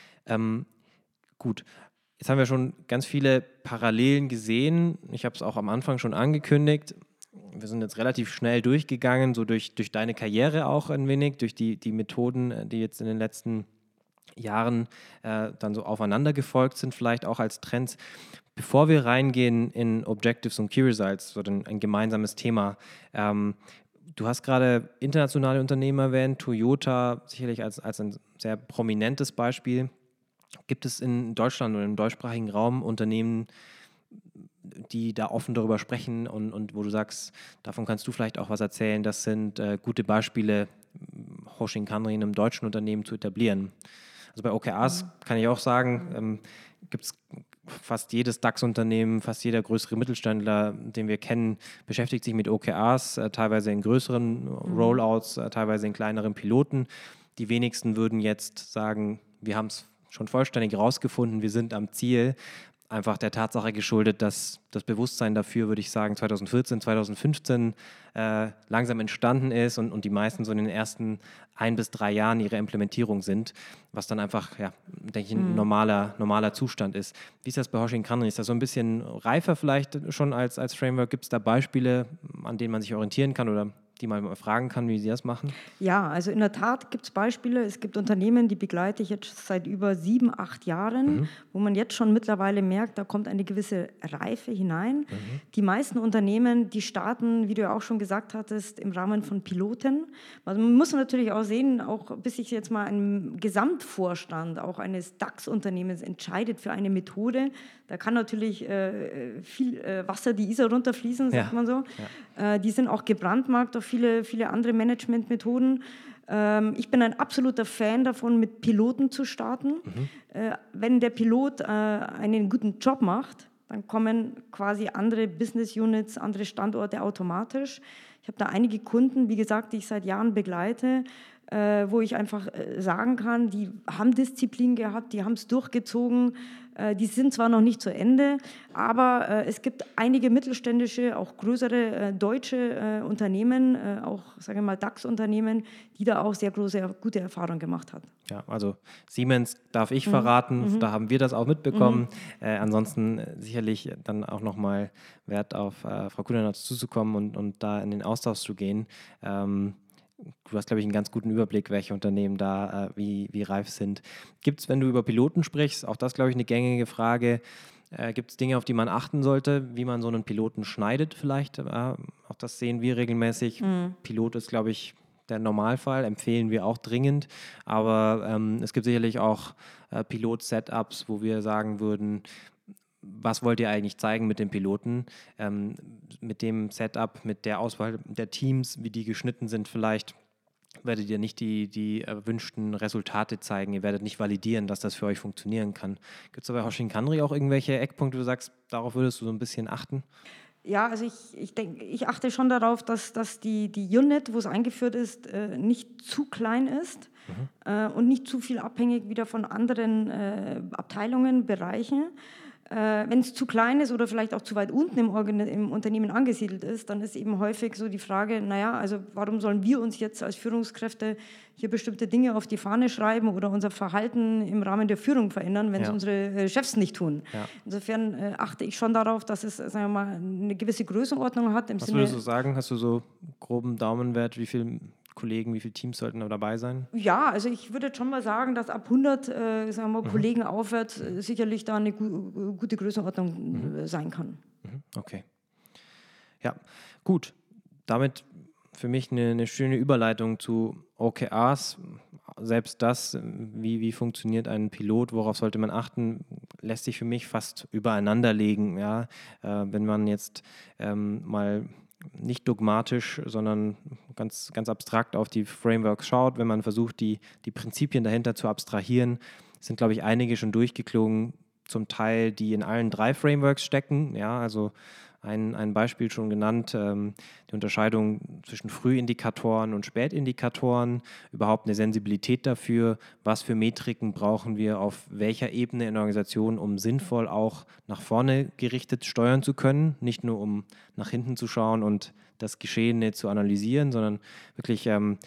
Gut, jetzt haben wir schon ganz viele Parallelen gesehen. Ich habe es auch am Anfang schon angekündigt. Wir sind jetzt relativ schnell durchgegangen, so durch deine Karriere auch ein wenig, durch die Methoden, die jetzt in den letzten Jahren dann so aufeinander gefolgt sind, vielleicht auch als Trends. Bevor wir reingehen in Objectives und Key Results, so ein gemeinsames Thema, du hast gerade internationale Unternehmen erwähnt, Toyota sicherlich als ein sehr prominentes Beispiel. Gibt es in Deutschland oder im deutschsprachigen Raum Unternehmen, die da offen darüber sprechen und wo du sagst, davon kannst du vielleicht auch was erzählen, das sind gute Beispiele, Hoshin Kanri in einem deutschen Unternehmen zu etablieren? Also bei OKRs kann ich auch sagen, gibt es fast jedes DAX-Unternehmen, fast jeder größere Mittelständler, den wir kennen, beschäftigt sich mit OKRs, teilweise in größeren Rollouts, teilweise in kleineren Piloten. Die wenigsten würden jetzt sagen, wir haben es schon vollständig rausgefunden, wir sind am Ziel. Einfach der Tatsache geschuldet, dass das Bewusstsein dafür, würde ich sagen, 2014, 2015 langsam entstanden ist und die meisten so in den ersten 1 bis 3 Jahren ihrer Implementierung sind, was dann einfach, denke ich, ein normaler Zustand ist. Wie ist das bei Hoshin Kanri? Ist das so ein bisschen reifer vielleicht schon als Framework? Gibt es da Beispiele, an denen man sich orientieren kann oder die man mal fragen kann, wie sie das machen? Ja, also in der Tat gibt es Beispiele. Es gibt Unternehmen, die begleite ich jetzt seit über 7, 8 Jahren, wo man jetzt schon mittlerweile merkt, da kommt eine gewisse Reife hinein. Die meisten Unternehmen, die starten, wie du ja auch schon gesagt hattest, im Rahmen von Piloten. Also man muss natürlich auch sehen, auch bis sich jetzt mal ein Gesamtvorstand auch eines DAX-Unternehmens entscheidet für eine Methode, da kann natürlich viel Wasser die Isar runterfließen, sagt man so. Ja. Die sind auch gebrandmarkt auf viele, viele andere Managementmethoden. Ich bin ein absoluter Fan davon, mit Piloten zu starten. Wenn der Pilot einen guten Job macht, dann kommen quasi andere Business Units, andere Standorte automatisch. Ich habe da einige Kunden, wie gesagt, die ich seit Jahren begleite, wo ich einfach sagen kann, die haben Disziplin gehabt, die haben es durchgezogen, die sind zwar noch nicht zu Ende, aber es gibt einige mittelständische, auch größere deutsche Unternehmen, auch, sage ich mal, DAX-Unternehmen, die da auch sehr gute Erfahrungen gemacht haben. Ja, also Siemens darf ich verraten, da haben wir das auch mitbekommen. Ansonsten sicherlich dann auch nochmal Wert auf Frau Kudernatsch zuzukommen und da in den Austausch zu gehen. Du hast, glaube ich, einen ganz guten Überblick, welche Unternehmen da wie reif sind. Gibt es, wenn du über Piloten sprichst, auch das, glaube ich, eine gängige Frage, gibt es Dinge, auf die man achten sollte, wie man so einen Piloten schneidet vielleicht? Auch das sehen wir regelmäßig. Pilot ist, glaube ich, der Normalfall, empfehlen wir auch dringend. Aber es gibt sicherlich auch Pilot-Setups, wo wir sagen würden, was wollt ihr eigentlich zeigen mit dem Piloten, mit dem Setup, mit der Auswahl der Teams, wie die geschnitten sind vielleicht, werdet ihr nicht die erwünschten Resultate zeigen, ihr werdet nicht validieren, dass das für euch funktionieren kann. Gibt es bei Hoshin Kanri auch irgendwelche Eckpunkte, wo du sagst, darauf würdest du so ein bisschen achten? Ja, also ich denke, ich achte schon darauf, dass die Unit, wo es eingeführt ist, nicht zu klein ist und nicht zu viel abhängig wieder von anderen Abteilungen, Bereichen. Wenn es zu klein ist oder vielleicht auch zu weit unten im Unternehmen angesiedelt ist, dann ist eben häufig so die Frage, naja, also warum sollen wir uns jetzt als Führungskräfte hier bestimmte Dinge auf die Fahne schreiben oder unser Verhalten im Rahmen der Führung verändern, wenn es unsere Chefs nicht tun. Ja. Insofern achte ich schon darauf, dass es, sagen wir mal, eine gewisse Größenordnung hat. Was würdest du sagen? Hast du so groben Daumenwert, wie viele Kollegen, wie viele Teams sollten da dabei sein? Ja, also ich würde schon mal sagen, dass ab 100 sagen wir mal, Kollegen aufwärts sicherlich da eine gute Größenordnung sein kann. Okay. Ja, gut. Damit für mich eine schöne Überleitung zu OKRs. Selbst das, wie funktioniert ein Pilot, worauf sollte man achten, lässt sich für mich fast übereinander legen. Ja? Wenn man jetzt mal nicht dogmatisch, sondern ganz, ganz abstrakt auf die Frameworks schaut, wenn man versucht, die Prinzipien dahinter zu abstrahieren, sind, glaube ich, einige schon durchgeklungen, zum Teil, die in allen 3 Frameworks stecken. Ja, also ein Beispiel schon genannt, die Unterscheidung zwischen Frühindikatoren und Spätindikatoren, überhaupt eine Sensibilität dafür, was für Metriken brauchen wir auf welcher Ebene in der Organisation, um sinnvoll auch nach vorne gerichtet steuern zu können, nicht nur um nach hinten zu schauen und das Geschehene zu analysieren, sondern wirklich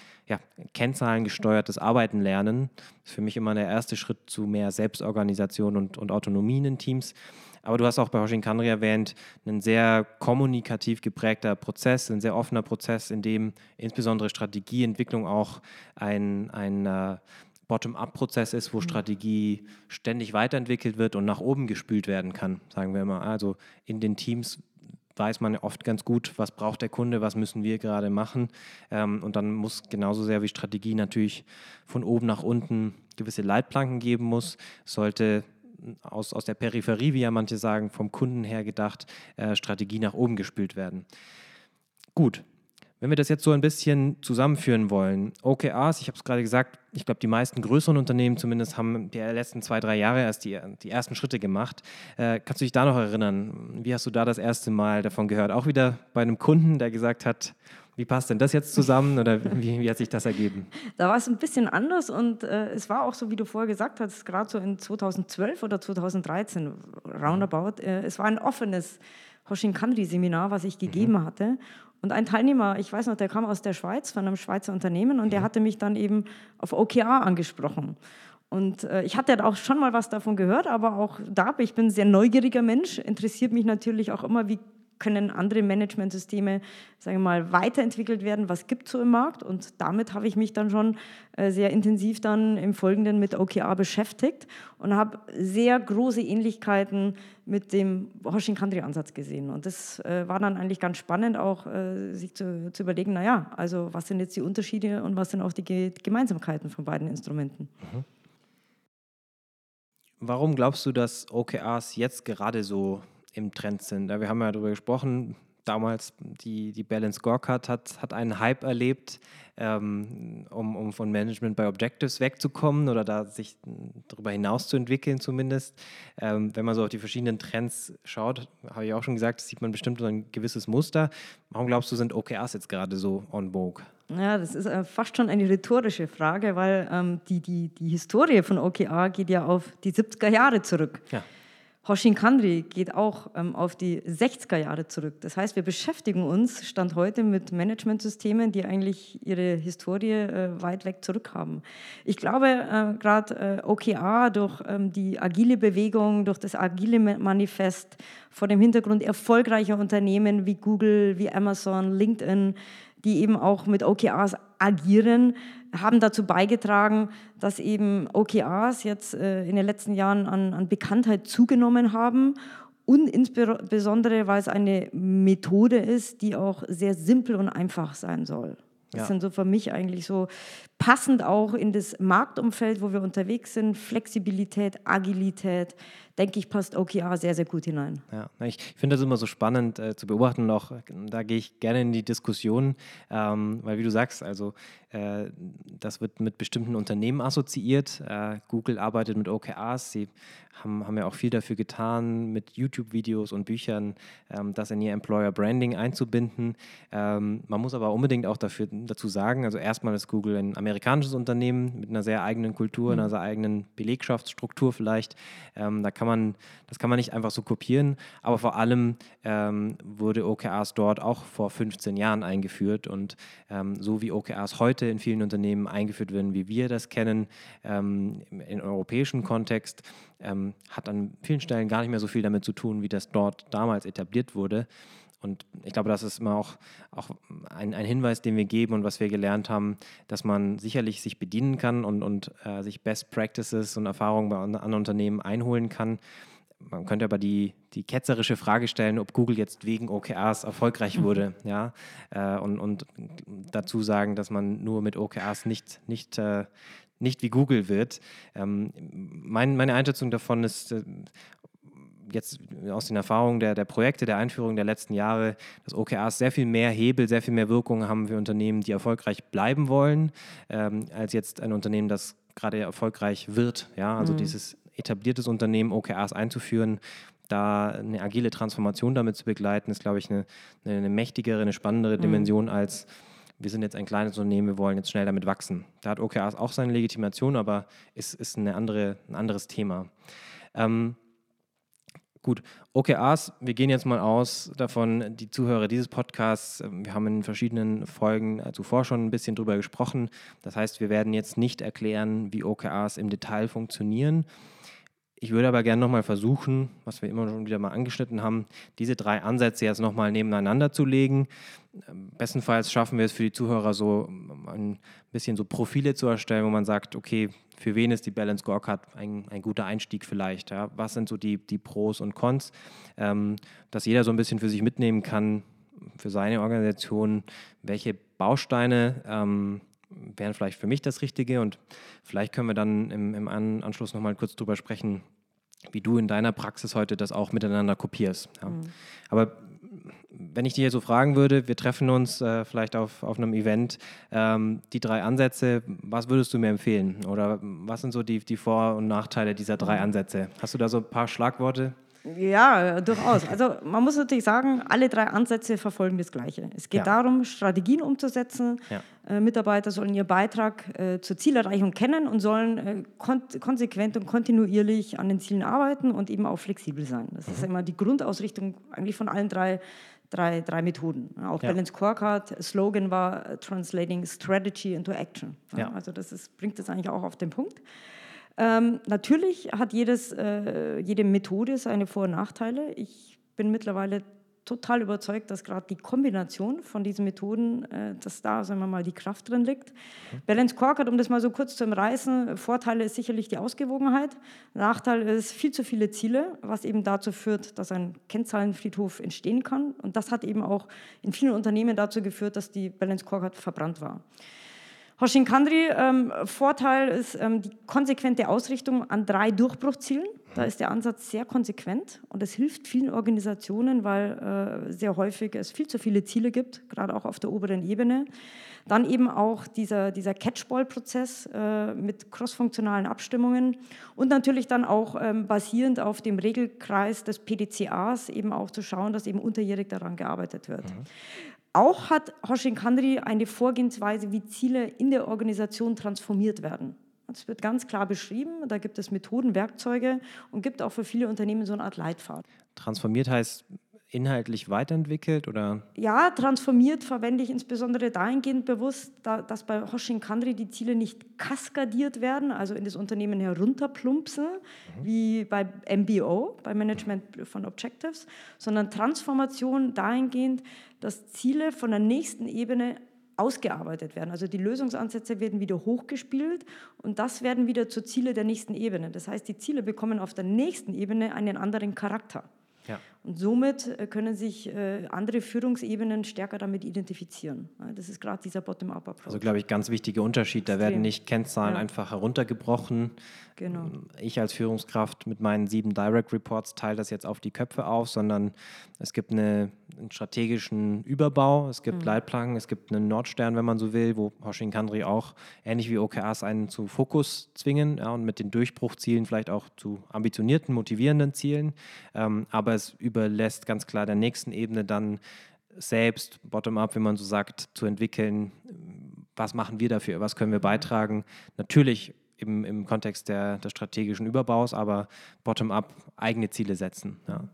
kennzahlengesteuertes Arbeiten lernen. Das ist für mich immer der erste Schritt zu mehr Selbstorganisation und Autonomie in den Teams. Aber du hast auch bei Hoshin Kanri erwähnt, ein sehr kommunikativ geprägter Prozess, ein sehr offener Prozess, in dem insbesondere Strategieentwicklung auch ein Bottom-up-Prozess ist, wo Strategie ständig weiterentwickelt wird und nach oben gespült werden kann, sagen wir mal. Also in den Teams weiß man oft ganz gut, was braucht der Kunde, was müssen wir gerade machen. Und dann muss genauso sehr wie Strategie natürlich von oben nach unten gewisse Leitplanken geben muss, sollte aus der Peripherie, wie ja manche sagen, vom Kunden her gedacht, Strategie nach oben gespült werden. Gut, wenn wir das jetzt so ein bisschen zusammenführen wollen, OKRs, ich habe es gerade gesagt, ich glaube, die meisten größeren Unternehmen zumindest haben die letzten 2-3 Jahre erst die ersten Schritte gemacht. Kannst du dich da noch erinnern? Wie hast du da das erste Mal davon gehört? Auch wieder bei einem Kunden, der gesagt hat, wie passt denn das jetzt zusammen oder wie hat sich das ergeben? Da war es ein bisschen anders und es war auch so, wie du vorher gesagt hast, gerade so in 2012 oder 2013 roundabout. Es war ein offenes Hoshin Kanri Seminar, was ich gegeben hatte. Und ein Teilnehmer, ich weiß noch, der kam aus der Schweiz, von einem Schweizer Unternehmen und der hatte mich dann eben auf OKR angesprochen. Und ich hatte auch schon mal was davon gehört, aber auch da, ich bin ein sehr neugieriger Mensch, interessiert mich natürlich auch immer, wie können andere Managementsysteme, sagen wir mal, weiterentwickelt werden, was gibt es so im Markt. Und damit habe ich mich dann schon sehr intensiv dann im Folgenden mit OKR beschäftigt und habe sehr große Ähnlichkeiten mit dem Hoshin-Kanri-Ansatz gesehen. Und das war dann eigentlich ganz spannend, auch sich zu überlegen, naja, also was sind jetzt die Unterschiede und was sind auch die Gemeinsamkeiten von beiden Instrumenten. Mhm. Warum glaubst du, dass OKRs jetzt gerade so im Trend sind? Wir haben ja darüber gesprochen, damals die Balanced Scorecard hat einen Hype erlebt, um von Management by Objectives wegzukommen oder da sich darüber hinaus zu entwickeln zumindest. Wenn man so auf die verschiedenen Trends schaut, habe ich auch schon gesagt, sieht man bestimmt so ein gewisses Muster. Warum glaubst du, sind OKRs jetzt gerade so on vogue? Ja, das ist fast schon eine rhetorische Frage, weil die Historie von OKR geht ja auf die 70er Jahre zurück. Ja. Hoshin-Kanri geht auch auf die 60er Jahre zurück. Das heißt, wir beschäftigen uns Stand heute mit Managementsystemen, die eigentlich ihre Historie weit weg zurück haben. Ich glaube, gerade OKR durch die agile Bewegung, durch das agile Manifest, vor dem Hintergrund erfolgreicher Unternehmen wie Google, wie Amazon, LinkedIn, die eben auch mit OKRs agieren, haben dazu beigetragen, dass eben OKRs jetzt in den letzten Jahren an Bekanntheit zugenommen haben und insbesondere, weil es eine Methode ist, die auch sehr simpel und einfach sein soll. Das sind so für mich eigentlich so passend auch in das Marktumfeld, wo wir unterwegs sind, Flexibilität, Agilität, denke ich, passt OKR sehr, sehr gut hinein. Ja, ich finde das immer so spannend zu beobachten und auch da gehe ich gerne in die Diskussion, weil wie du sagst, also das wird mit bestimmten Unternehmen assoziiert. Google arbeitet mit OKRs, sie haben ja auch viel dafür getan, mit YouTube-Videos und Büchern das in ihr Employer Branding einzubinden. Man muss aber unbedingt auch dazu sagen, also erstmal ist Google ein amerikanisches Unternehmen mit einer sehr eigenen Kultur, einer sehr eigenen Belegschaftsstruktur vielleicht. Das kann man nicht einfach so kopieren, aber vor allem wurde OKRs dort auch vor 15 Jahren eingeführt und so wie OKRs heute in vielen Unternehmen eingeführt werden, wie wir das kennen, im europäischen Kontext, hat an vielen Stellen gar nicht mehr so viel damit zu tun, wie das dort damals etabliert wurde. Und ich glaube, das ist immer auch ein Hinweis, den wir geben und was wir gelernt haben, dass man sicherlich sich bedienen kann und sich Best Practices und Erfahrungen bei anderen Unternehmen einholen kann. Man könnte aber die ketzerische Frage stellen, ob Google jetzt wegen OKRs erfolgreich wurde, ja, und dazu sagen, dass man nur mit OKRs nicht wie Google wird. Meine Einschätzung davon ist jetzt aus den Erfahrungen der Projekte, der Einführung der letzten Jahre, dass OKRs sehr viel mehr Hebel, sehr viel mehr Wirkung haben für Unternehmen, die erfolgreich bleiben wollen, als jetzt ein Unternehmen, das gerade erfolgreich wird. Ja? Also dieses etabliertes Unternehmen, OKRs einzuführen, da eine agile Transformation damit zu begleiten, ist, glaube ich, eine mächtigere, eine spannendere Dimension als wir sind jetzt ein kleines Unternehmen, wir wollen jetzt schnell damit wachsen. Da hat OKRs auch seine Legitimation, aber ist ein anderes Thema. Gut, OKRs, wir gehen jetzt mal aus davon, die Zuhörer dieses Podcasts, wir haben in verschiedenen Folgen zuvor schon ein bisschen drüber gesprochen. Das heißt, wir werden jetzt nicht erklären, wie OKRs im Detail funktionieren. Ich würde aber gerne nochmal versuchen, was wir immer schon wieder mal angeschnitten haben, diese 3 Ansätze jetzt nochmal nebeneinander zu legen. Bestenfalls schaffen wir es für die Zuhörer so ein bisschen so Profile zu erstellen, wo man sagt, okay, für wen ist die Balanced Scorecard ein guter Einstieg vielleicht? Ja? Was sind so die Pros und Cons? Dass jeder so ein bisschen für sich mitnehmen kann, für seine Organisation, welche Bausteine wären vielleicht für mich das Richtige und vielleicht können wir dann im Anschluss nochmal kurz drüber sprechen, wie du in deiner Praxis heute das auch miteinander kopierst. Ja. Aber wenn ich dich jetzt so fragen würde, wir treffen uns vielleicht auf einem Event, die 3 Ansätze, was würdest du mir empfehlen? Oder was sind so die Vor- und Nachteile dieser 3 Ansätze? Hast du da so ein paar Schlagworte? Ja, durchaus. Also man muss natürlich sagen, alle 3 Ansätze verfolgen das Gleiche. Es geht darum, Strategien umzusetzen. Ja. Mitarbeiter sollen ihren Beitrag zur Zielerreichung kennen und sollen konsequent und kontinuierlich an den Zielen arbeiten und eben auch flexibel sein. Das ist immer die Grundausrichtung eigentlich von allen drei Methoden. Auch Balanced Scorecard, Slogan war Translating Strategy into Action. Ja. Also bringt das eigentlich auch auf den Punkt. Natürlich hat jede Methode seine Vor- und Nachteile. Ich bin mittlerweile total überzeugt, dass gerade die Kombination von diesen Methoden, dass da, sagen wir mal, die Kraft drin liegt. Balanced Scorecard, um das mal so kurz zu umreißen, Vorteile ist sicherlich die Ausgewogenheit, Nachteil ist viel zu viele Ziele, was eben dazu führt, dass ein Kennzahlenfriedhof entstehen kann. Und das hat eben auch in vielen Unternehmen dazu geführt, dass die Balanced Scorecard verbrannt war. Hoshin Kanri, Vorteil ist die konsequente Ausrichtung an 3 Durchbruchzielen. Da ist der Ansatz sehr konsequent und es hilft vielen Organisationen, weil sehr häufig es viel zu viele Ziele gibt, gerade auch auf der oberen Ebene. Dann eben auch dieser Catchball-Prozess mit crossfunktionalen Abstimmungen und natürlich dann auch basierend auf dem Regelkreis des PDCAs eben auch zu schauen, dass eben unterjährig daran gearbeitet wird. Auch hat Hoshin Kanri eine Vorgehensweise, wie Ziele in der Organisation transformiert werden. Das wird ganz klar beschrieben, da gibt es Methoden, Werkzeuge und gibt auch für viele Unternehmen so eine Art Leitfaden. Transformiert heißt inhaltlich weiterentwickelt oder? Ja, transformiert verwende ich insbesondere dahingehend bewusst, dass bei Hoshin Kanri die Ziele nicht kaskadiert werden, also in das Unternehmen herunterplumpsen, wie bei MBO, bei Management von Objectives, sondern Transformation dahingehend, dass Ziele von der nächsten Ebene ausgearbeitet werden. Also die Lösungsansätze werden wieder hochgespielt und das werden wieder zu Ziele der nächsten Ebene. Das heißt, die Ziele bekommen auf der nächsten Ebene einen anderen Charakter. Ja. Und somit können sich andere Führungsebenen stärker damit identifizieren. Das ist gerade dieser Bottom-up-Approach. Also, glaube ich, ganz wichtiger Unterschied. Da werden nicht Kennzahlen einfach heruntergebrochen. Genau. Ich als Führungskraft mit meinen 7 Direct Reports teile das jetzt auf die Köpfe auf, sondern es gibt einen strategischen Überbau, es gibt Leitplanken, es gibt einen Nordstern, wenn man so will, wo Hoshin Kanri auch ähnlich wie OKRs einen zu Fokus zwingen, und mit den Durchbruchzielen vielleicht auch zu ambitionierten, motivierenden Zielen. Aber es überlässt ganz klar der nächsten Ebene dann selbst, bottom-up, wie man so sagt, zu entwickeln, was machen wir dafür, was können wir beitragen. Natürlich im Kontext des strategischen Überbaus, aber bottom-up eigene Ziele setzen. Ja.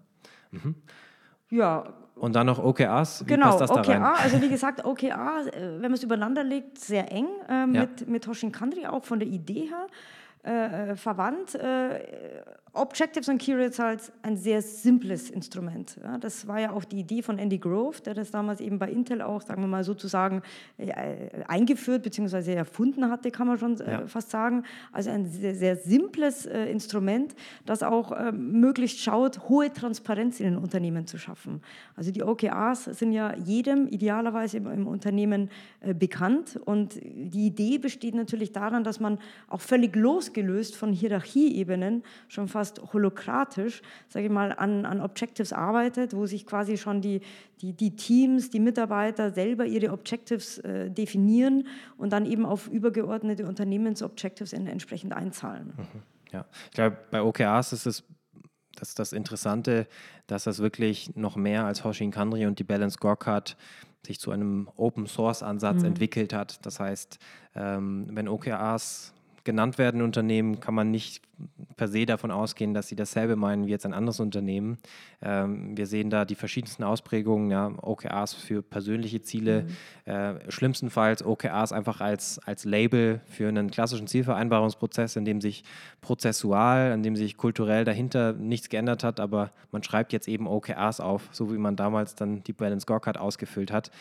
Ja. Und dann noch OKRs, wie passt das da rein? Also wie gesagt, OKR, wenn man es übereinander legt, sehr eng mit Hoshin Kanri auch von der Idee her verwandt. Objectives und Key Results, ein sehr simples Instrument. Ja, das war ja auch die Idee von Andy Grove, der das damals eben bei Intel auch, sagen wir mal sozusagen, eingeführt bzw. erfunden hatte, kann man schon fast sagen. Also ein sehr, sehr simples Instrument, das auch möglichst schaut, hohe Transparenz in den Unternehmen zu schaffen. Also die OKRs sind ja jedem idealerweise im Unternehmen bekannt und die Idee besteht natürlich daran, dass man auch völlig losgelöst von Hierarchieebenen schon fast holokratisch, sage ich mal, an Objectives arbeitet, wo sich quasi schon die Teams, die Mitarbeiter selber ihre Objectives definieren und dann eben auf übergeordnete Unternehmensobjectives entsprechend einzahlen. Ja, ich glaube, bei OKRs ist das Interessante, dass das wirklich noch mehr als Hoshin Kanri und die Balanced Scorecard sich zu einem Open-Source-Ansatz entwickelt hat. Das heißt, wenn OKRs genannt werden in Unternehmen, kann man nicht per se davon ausgehen, dass sie dasselbe meinen wie jetzt ein anderes Unternehmen. Wir sehen da die verschiedensten Ausprägungen, OKRs für persönliche Ziele, schlimmstenfalls OKRs einfach als Label für einen klassischen Zielvereinbarungsprozess, in dem sich prozessual, in dem sich kulturell dahinter nichts geändert hat, aber man schreibt jetzt eben OKRs auf, so wie man damals dann die Balanced Scorecard ausgefüllt hat.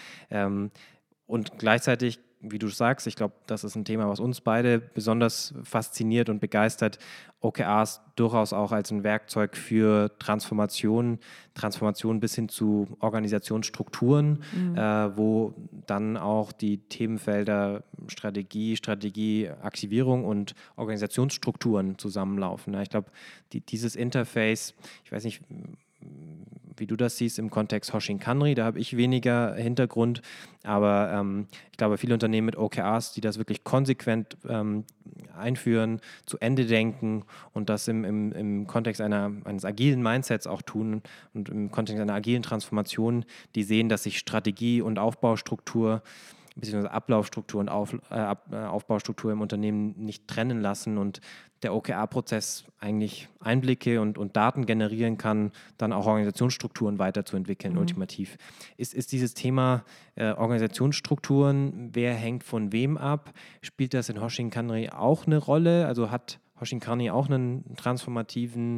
Und gleichzeitig, wie du sagst, ich glaube, das ist ein Thema, was uns beide besonders fasziniert und begeistert, OKRs durchaus auch als ein Werkzeug für Transformation bis hin zu Organisationsstrukturen, wo dann auch die Themenfelder Strategie, Aktivierung und Organisationsstrukturen zusammenlaufen. Ich glaube, dieses Interface, ich weiß nicht, wie du das siehst im Kontext Hoshin Kanri, da habe ich weniger Hintergrund, aber ich glaube, viele Unternehmen mit OKRs, die das wirklich konsequent einführen, zu Ende denken und das im Kontext eines agilen Mindsets auch tun und im Kontext einer agilen Transformation, die sehen, dass sich Strategie und Aufbaustruktur beziehungsweise Ablaufstruktur und Aufbaustruktur im Unternehmen nicht trennen lassen und der OKR-Prozess eigentlich Einblicke und Daten generieren kann, dann auch Organisationsstrukturen weiterzuentwickeln, ultimativ. Ist dieses Thema Organisationsstrukturen, wer hängt von wem ab? Spielt das in Hoshin Kanri auch eine Rolle? Also hat Hoshin Kanri auch einen transformativen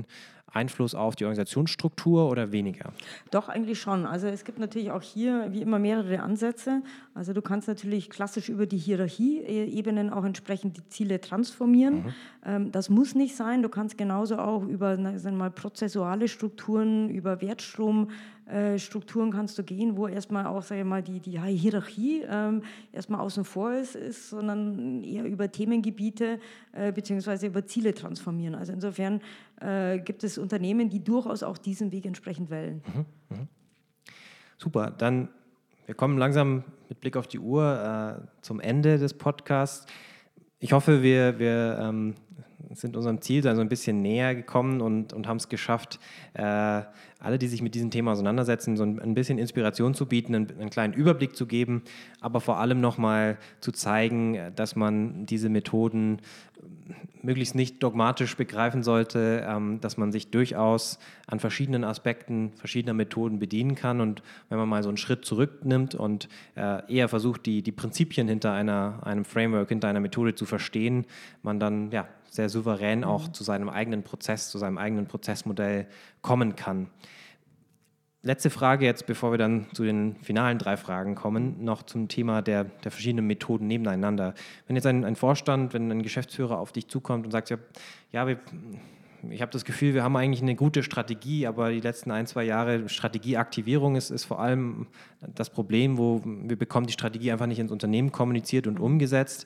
Einfluss auf die Organisationsstruktur oder weniger? Doch, eigentlich schon. Also es gibt natürlich auch hier wie immer mehrere Ansätze. Also du kannst natürlich klassisch über die Hierarchieebenen auch entsprechend die Ziele transformieren. Das muss nicht sein. Du kannst genauso auch über sagen wir mal, prozessuale Strukturen, über Wertstromstrukturen kannst du gehen, wo erstmal auch sage ich mal, die Hierarchie erstmal außen vor ist, sondern eher über Themengebiete beziehungsweise über Ziele transformieren. Also insofern gibt es Unternehmen, die durchaus auch diesen Weg entsprechend wählen. Super, dann wir kommen langsam mit Blick auf die Uhr zum Ende des Podcasts. Ich hoffe, wir sind unserem Ziel so ein bisschen näher gekommen und haben es geschafft, alle, die sich mit diesem Thema auseinandersetzen, so ein bisschen Inspiration zu bieten, einen kleinen Überblick zu geben, aber vor allem nochmal zu zeigen, dass man diese Methoden möglichst nicht dogmatisch begreifen sollte, dass man sich durchaus an verschiedenen Aspekten verschiedener Methoden bedienen kann und wenn man mal so einen Schritt zurücknimmt und eher versucht, die Prinzipien hinter einem Framework, hinter einer Methode zu verstehen, man dann sehr souverän auch zu seinem eigenen Prozess, zu seinem eigenen Prozessmodell kommen kann. Letzte Frage jetzt, bevor wir dann zu den finalen 3 Fragen kommen, noch zum Thema der verschiedenen Methoden nebeneinander. Wenn jetzt ein Vorstand, wenn ein Geschäftsführer auf dich zukommt und sagt, ich habe das Gefühl, wir haben eigentlich eine gute Strategie, aber die letzten 1-2 Jahre Strategieaktivierung ist vor allem das Problem, wo wir bekommen die Strategie einfach nicht ins Unternehmen kommuniziert und umgesetzt.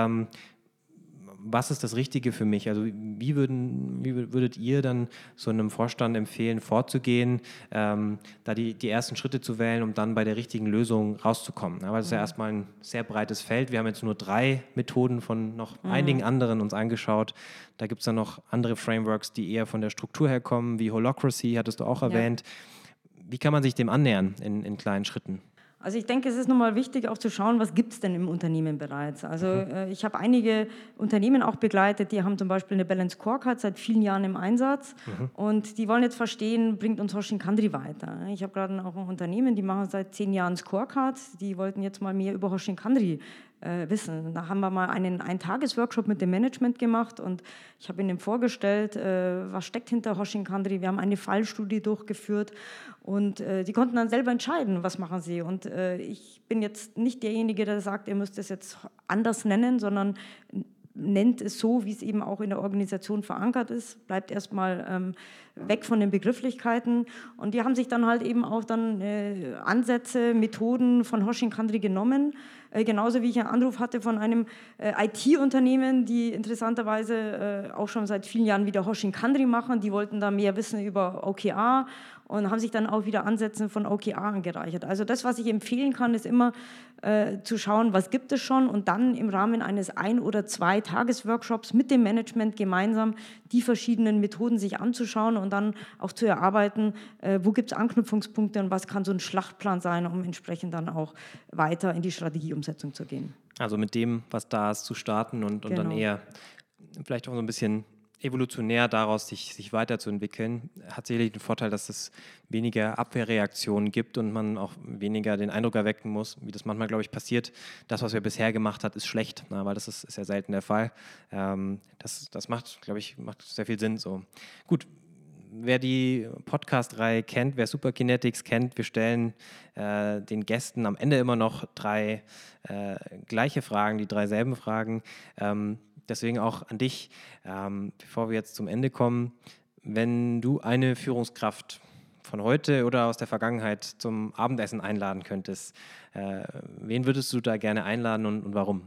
Was ist das Richtige für mich? Also wie würdet ihr dann so einem Vorstand empfehlen, vorzugehen, da die ersten Schritte zu wählen, um dann bei der richtigen Lösung rauszukommen? Aber das ist ja erstmal ein sehr breites Feld. Wir haben jetzt nur 3 Methoden von noch einigen anderen uns angeschaut. Da gibt es dann noch andere Frameworks, die eher von der Struktur her kommen, wie Holacracy, hattest du auch erwähnt. Wie kann man sich dem annähern in kleinen Schritten? Also ich denke, es ist nochmal wichtig, auch zu schauen, was gibt es denn im Unternehmen bereits. Also ich habe einige Unternehmen auch begleitet, die haben zum Beispiel eine Balanced Scorecard seit vielen Jahren im Einsatz und die wollen jetzt verstehen, bringt uns Hoshin Kanri weiter. Ich habe gerade auch ein Unternehmen, die machen seit 10 Jahren Scorecards, die wollten jetzt mal mehr über Hoshin Kanri wissen. Da haben wir mal einen Tagesworkshop mit dem Management gemacht und ich habe ihnen vorgestellt, was steckt hinter Hoshin Kanri. Wir haben eine Fallstudie durchgeführt und die konnten dann selber entscheiden, was machen sie. Und ich bin jetzt nicht derjenige, der sagt, ihr müsst es jetzt anders nennen, sondern nennt es so, wie es eben auch in der Organisation verankert ist, bleibt erstmal weg von den Begrifflichkeiten. Und die haben sich dann halt eben auch dann Ansätze, Methoden von Hoshin Kanri genommen, genauso wie ich einen Anruf hatte von einem IT-Unternehmen, die interessanterweise auch schon seit vielen Jahren wieder Hoshin Kanri machen. Die wollten da mehr wissen über OKR und haben sich dann auch wieder Ansätze von OKR angereichert. Also das, was ich empfehlen kann, ist immer zu schauen, was gibt es schon und dann im Rahmen eines 1- oder 2 Tagesworkshops mit dem Management gemeinsam die verschiedenen Methoden sich anzuschauen und dann auch zu erarbeiten, wo gibt es Anknüpfungspunkte und was kann so ein Schlachtplan sein, um entsprechend dann auch weiter in die Strategieumsetzung zu gehen. Also mit dem, was da ist, zu starten und dann eher vielleicht auch so ein bisschen evolutionär daraus sich weiterzuentwickeln, hat sicherlich den Vorteil, dass es weniger Abwehrreaktionen gibt und man auch weniger den Eindruck erwecken muss, wie das manchmal, glaube ich, passiert. Das, was wir bisher gemacht haben, ist schlecht, weil das ist ja selten der Fall. Das macht, glaube ich, sehr viel Sinn. So. Gut, wer die Podcast-Reihe kennt, wer Superkinetics kennt, wir stellen den Gästen am Ende immer noch 3 gleiche Fragen, die 3 selben Fragen. Deswegen auch an dich, bevor wir jetzt zum Ende kommen, wenn du eine Führungskraft von heute oder aus der Vergangenheit zum Abendessen einladen könntest, wen würdest du da gerne einladen und warum?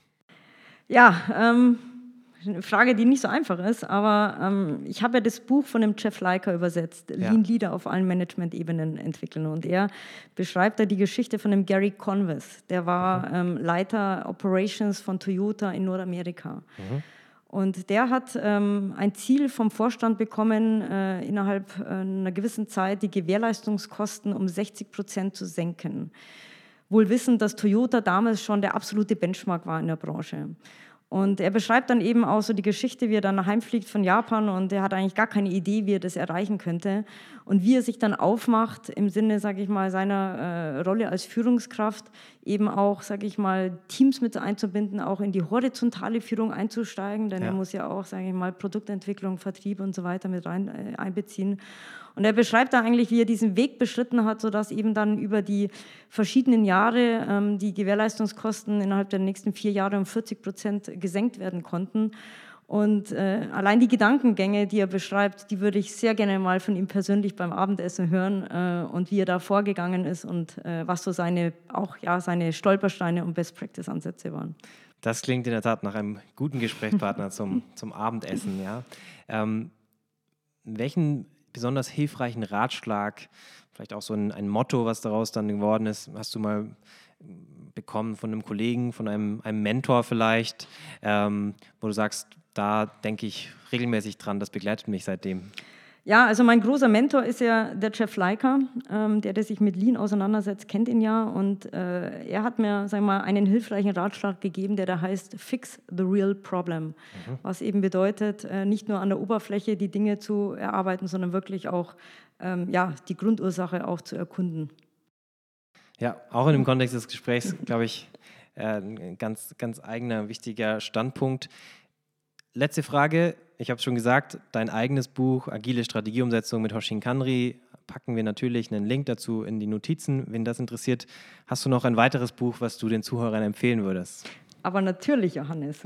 Ja, eine Frage, die nicht so einfach ist, aber ich habe ja das Buch von dem Jeff Leiker übersetzt, Lean Leader auf allen Management-Ebenen entwickeln und er beschreibt da die Geschichte von dem Gary Convis, der war Leiter Operations von Toyota in Nordamerika. Und der hat ein Ziel vom Vorstand bekommen, innerhalb einer gewissen Zeit die Gewährleistungskosten um 60% zu senken. Wohl wissend, dass Toyota damals schon der absolute Benchmark war in der Branche. Und er beschreibt dann eben auch so die Geschichte, wie er dann heimfliegt von Japan und er hat eigentlich gar keine Idee, wie er das erreichen könnte. Und wie er sich dann aufmacht im Sinne, sage ich mal, seiner Rolle als Führungskraft, eben auch, sage ich mal, Teams mit einzubinden, auch in die horizontale Führung einzusteigen, denn er muss ja auch, sage ich mal, Produktentwicklung, Vertrieb und so weiter mit einbeziehen. Und er beschreibt da eigentlich, wie er diesen Weg beschritten hat, sodass eben dann über die verschiedenen Jahre die Gewährleistungskosten innerhalb der nächsten 4 Jahre um 40% gesenkt werden konnten. Und allein die Gedankengänge, die er beschreibt, die würde ich sehr gerne mal von ihm persönlich beim Abendessen hören und wie er da vorgegangen ist und was so seine Stolpersteine und Best-Practice-Ansätze waren. Das klingt in der Tat nach einem guten Gesprächspartner zum Abendessen. Ja. Welchen besonders hilfreichen Ratschlag, vielleicht auch so ein Motto, was daraus dann geworden ist, hast du mal bekommen von einem Kollegen, von einem Mentor vielleicht, wo du sagst, da denke ich regelmäßig dran, das begleitet mich seitdem? Ja, also mein großer Mentor ist ja der Jeff Leiker, der sich mit Lean auseinandersetzt, kennt ihn ja und er hat mir, sag ich mal, einen hilfreichen Ratschlag gegeben, der da heißt Fix the real problem, was eben bedeutet, nicht nur an der Oberfläche die Dinge zu erarbeiten, sondern wirklich auch die Grundursache auch zu erkunden. Ja, auch in dem Kontext des Gesprächs, glaube ich, ein ganz, ganz eigener, wichtiger Standpunkt. Letzte Frage, ich habe es schon gesagt, dein eigenes Buch, Agile Strategieumsetzung mit Hoshin Kanri, packen wir natürlich einen Link dazu in die Notizen, wenn das interessiert. Hast du noch ein weiteres Buch, was du den Zuhörern empfehlen würdest? Aber natürlich, Johannes.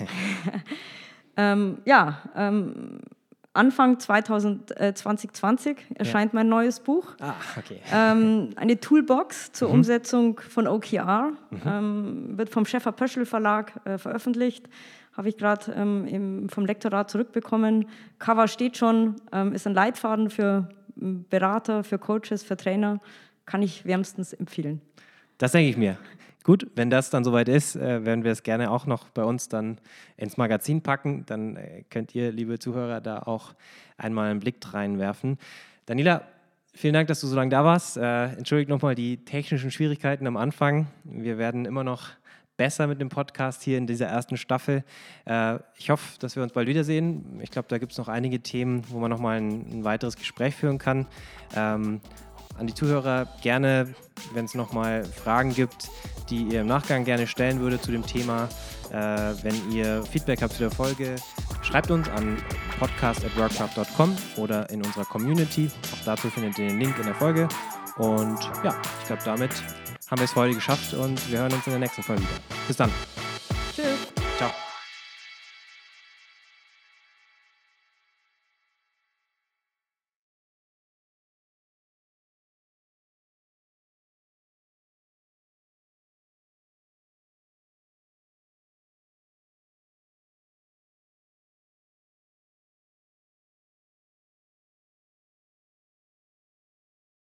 Anfang 2020 erscheint mein neues Buch. Okay. Eine Toolbox zur Umsetzung von OKR, wird vom Schäfer Pöschl Verlag veröffentlicht. Habe ich gerade vom Lektorat zurückbekommen. Cover steht schon, ist ein Leitfaden für Berater, für Coaches, für Trainer. Kann ich wärmstens empfehlen. Das denke ich mir. Gut, wenn das dann soweit ist, werden wir es gerne auch noch bei uns dann ins Magazin packen. Dann könnt ihr, liebe Zuhörer, da auch einmal einen Blick reinwerfen. Daniela, vielen Dank, dass du so lange da warst. Entschuldigt nochmal die technischen Schwierigkeiten am Anfang. Wir werden immer noch besser mit dem Podcast hier in dieser ersten Staffel. Ich hoffe, dass wir uns bald wiedersehen. Ich glaube, da gibt es noch einige Themen, wo man nochmal ein weiteres Gespräch führen kann. An die Zuhörer gerne, wenn es nochmal Fragen gibt, die ihr im Nachgang gerne stellen würdet zu dem Thema. Wenn ihr Feedback habt zu der Folge, schreibt uns an podcast@workpath.com oder in unserer Community. Auch dazu findet ihr den Link in der Folge. Und ja, ich glaube, damit haben wir es für heute geschafft und wir hören uns in der nächsten Folge wieder. Bis dann. Tschüss. Ciao.